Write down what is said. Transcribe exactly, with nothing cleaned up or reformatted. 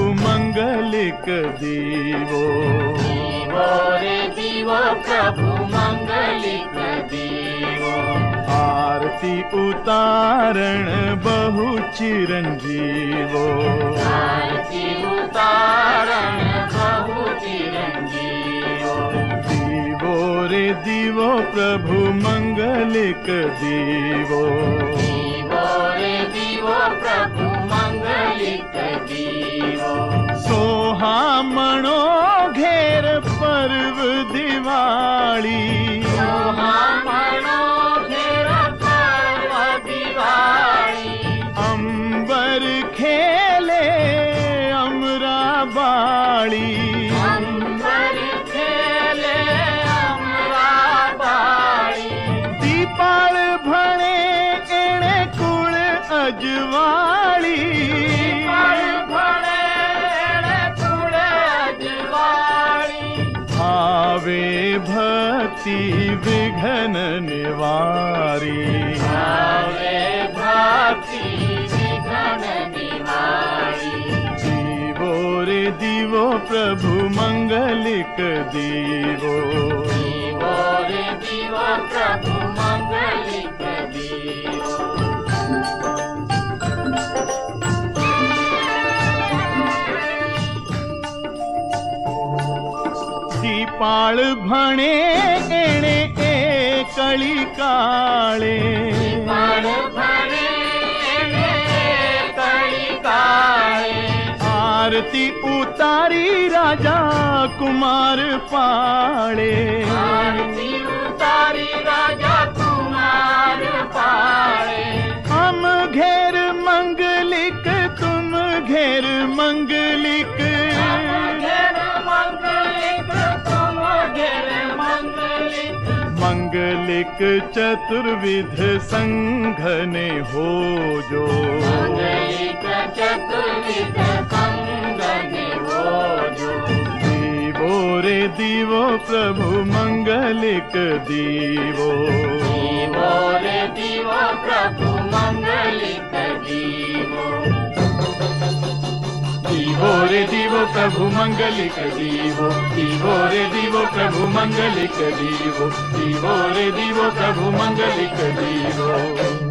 मंगलिक दीवो। दीवो रे दीवो प्रभु मंगलिक दीवो। आरती उतारण बहु चिरंजीवो। आरती उतारण बहु चिरंजीवो। दीवो रे दीवो प्रभु मंगलिक दीवो। दीवो रे दीवो प्रभु मंगलिक दीवो। सोहामणो घेर पर्व दिवाली। सोहामणो घेर पर्व दिवाली। अंबर खेले अमरा बाड़ी। अंबर खेले अमरा बाड़ी। दीपाल भणे एणे कुल अजवाली। दीपाल भणे एणे कुल अजवाली। आवे भक्ति विघ्न निवारी। आवे भक्ति विघ्न निवारी। दीवो रे दीवो प्रभु मंगलिक दीवो। दीवो रे दीवो प्रभु मंगलिक दीवो। दीपाल भणे एणे ए कली काळे। दीपाल भणे एणे कली काळे। आरती उतारी राजा कुमार पाळे। आरती उतारी राजा कुमार पाळे। हम घेर मंगलिक तुम घेर मंगलिक। घेर मंगलिक तुम घेर मंगलिक। मंगलिक चतुर्विध संघने हो जो। मंगलिक चतुर्विध संघने हो जो। दीवो रे दीवो प्रभु मंगलिक दीवो। दीवो रे दीवो प्रभु मंगलिक दीवो। दीवो रे दीवो प्रभु मंगलिक दीवो। दीवो रे दीवो प्रभु मंगलिक दीवो। दीवो रे दीवो प्रभु मंगलिक दीवो।